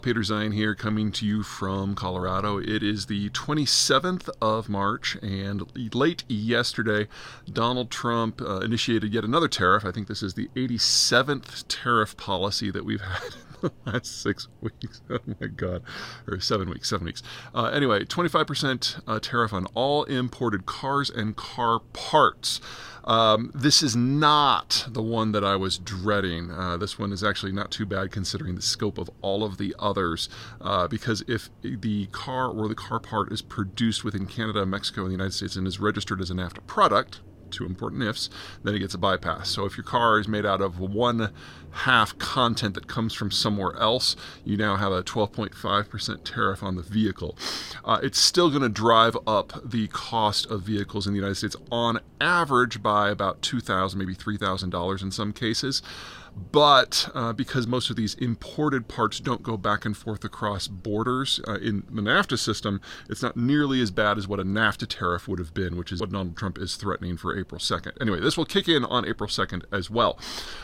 Peter Zion here, coming to you from Colorado. It is the 27th of March, and late yesterday, Donald Trump initiated yet another tariff. I think this is the 87th tariff policy that we've had in the last 6 weeks. Oh my God. Or 7 weeks. Anyway, 25% tariff on all imported cars and car parts. This is not the one that I was dreading. This one is actually not too bad considering the scope of all of the others, because if the car or the car part is produced within Canada, Mexico, and the United States and is registered as a NAFTA product, two important ifs, then it gets a bypass. So if your car is made out of one half content that comes from somewhere else, you now have a 12.5% tariff on the vehicle. It's still going to drive up the cost of vehicles in the United States on average by about $2,000, maybe $3,000 in some cases. But because most of these imported parts don't go back and forth across borders in the NAFTA system, it's not nearly as bad as what a NAFTA tariff would have been, which is what Donald Trump is threatening for April 2nd. Anyway, this will kick in on April 2nd as well.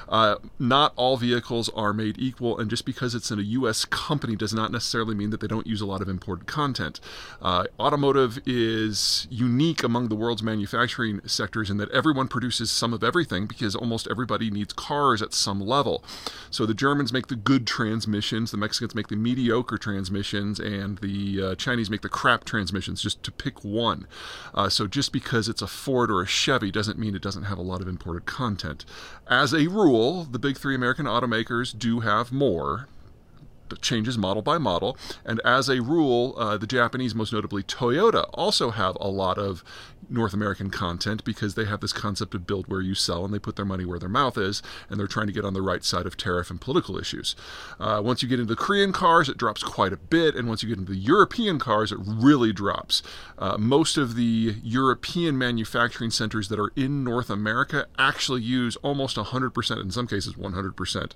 Not all vehicles are made equal, and just because it's in a U.S. company does not necessarily mean that they don't use a lot of imported content. Automotive is unique among the world's manufacturing sectors in that everyone produces some of everything because almost everybody needs cars at some level. So the Germans make the good transmissions, the Mexicans make the mediocre transmissions, and the Chinese make the crap transmissions, just to pick one. So just because it's a Ford or a Chevy doesn't mean it doesn't have a lot of imported content. As a rule, the big three American automakers do have more. It changes model by model, and as a rule, the Japanese, most notably Toyota, also have a lot of North American content because they have this concept of build where you sell, and they put their money where their mouth is, and they're trying to get on the right side of tariff and political issues. Once you get into the Korean cars, it drops quite a bit, and once you get into the European cars, it really drops. Most of the European manufacturing centers that are in North America actually use almost 100%, in some cases 100%,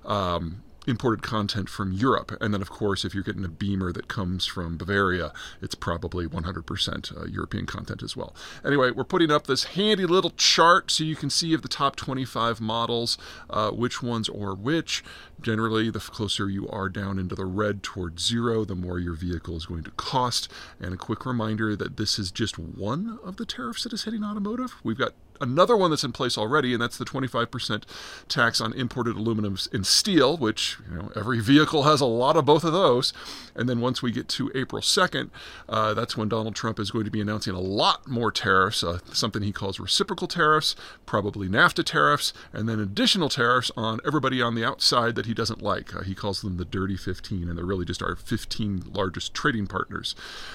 imported content from Europe. And then, of course, if you're getting a Beamer that comes from Bavaria, it's probably 100% European content as well. Anyway, we're putting up this handy little chart so you can see of the top 25 models, which ones or which. Generally, the closer you are down into the red towards zero, the more your vehicle is going to cost. And a quick reminder that this is just one of the tariffs that is hitting automotive. We've got another one that's in place already, and that's the 25% tax on imported aluminum and steel, which, every vehicle has a lot of both of those. And then once we get to April 2nd, that's when Donald Trump is going to be announcing a lot more tariffs, something he calls reciprocal tariffs, probably NAFTA tariffs, and then additional tariffs on everybody on the outside that he doesn't like. He calls them the Dirty 15, and they're really just our 15 largest trading partners.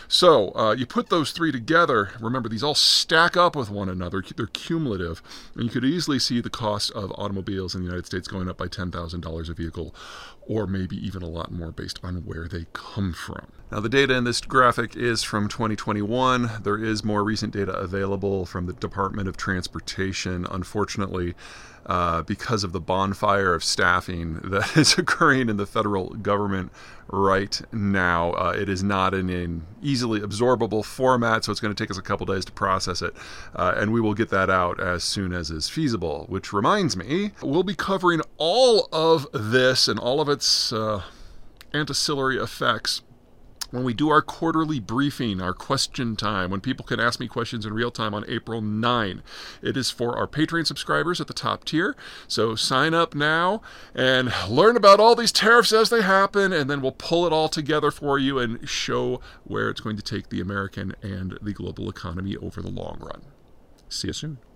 So you put those three together, remember these all stack up with one another, they're cumulative, and you could easily see the cost of automobiles in the United States going up by $10,000 a vehicle, or maybe even a lot more based on where they come from. Now, the data in this graphic is from 2021. There is more recent data available from the Department of Transportation. Unfortunately, because of the bonfire of staffing that is occurring in the federal government right now, it is not in an easily absorbable format, so it's going to take us a couple days to process it, and we will get that out as soon as is feasible. Which reminds me, we'll be covering all of this and all of its ancillary effects when we do our quarterly briefing, our question time, when people can ask me questions in real time on April 9. It is for our Patreon subscribers at the top tier. So sign up now and learn about all these tariffs as they happen, and then we'll pull it all together for you and show where it's going to take the American and the global economy over the long run. See you soon.